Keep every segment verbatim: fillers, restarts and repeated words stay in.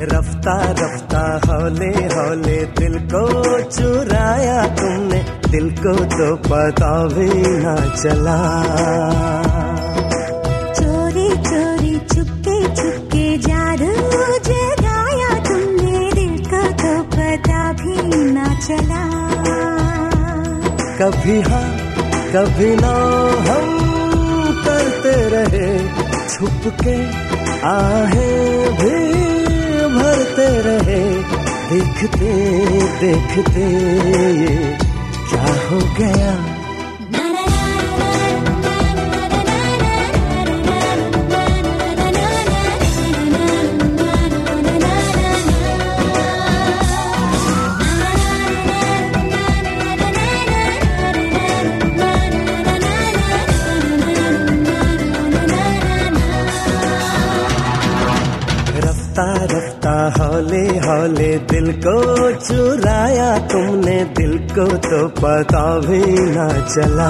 रफ्ता रफ्ता हौले हौले दिल को चुराया तुमने, दिल को तो पता भी ना चला। चोरी चोरी चुपके चुपके जादू जगाया तुमने, दिल को तो पता भी ना चला। कभी हाँ कभी ना हम करते रहे छुप के, आहें भी भरते रहे, देखते देखते ये क्या हो गया। रफ्ता रफ्ता हौले हौले दिल को चुराया तुमने, दिल को तो पता भी ना चला।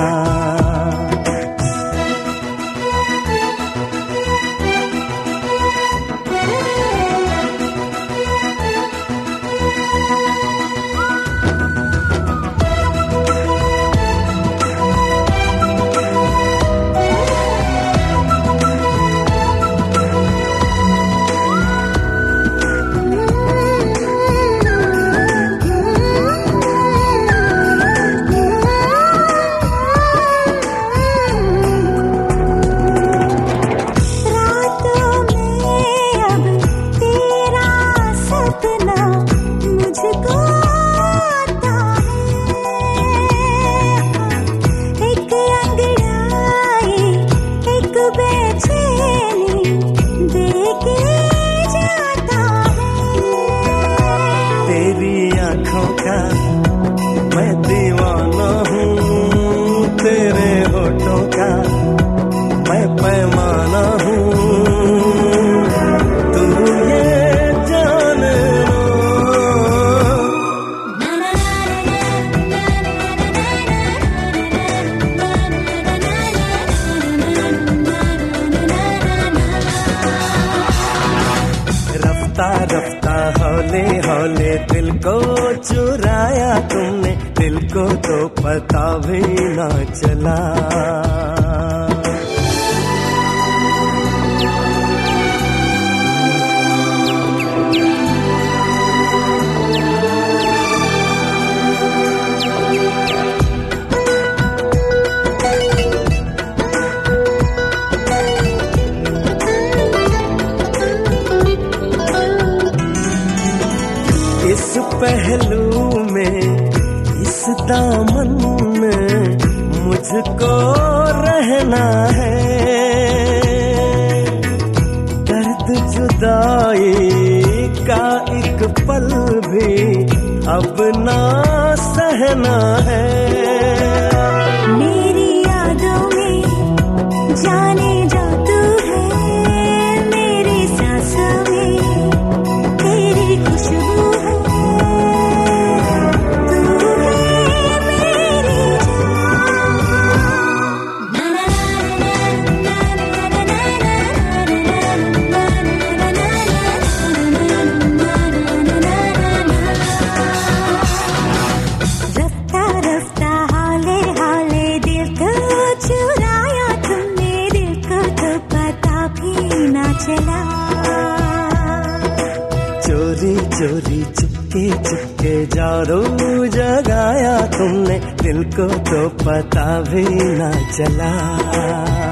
मैं दीवाना हूँ तेरे होठों का, मैं पैमाना हूँ तू ये जाने रफ्ता रफ्ता हौले हौले दिल को चुराया तुमने, दिल को तो पता भी ना चला। इस पहलू में इस दामन में मुझको रहना है, दर्द जुदाई का एक पल भी अब ना सहना है। मेरी यादों में जाने जा तू है, मेरी सांसों में तेरी खुशबू है, तू है मेरी रफ्ता रफ्ता हौले हौले दिल को चुराया तुमने, दिल को तो पता भी ना चला। चोरी चोरी चुपके चुपके जादू जगाया तुमने, दिल को तो पता भी ना चला।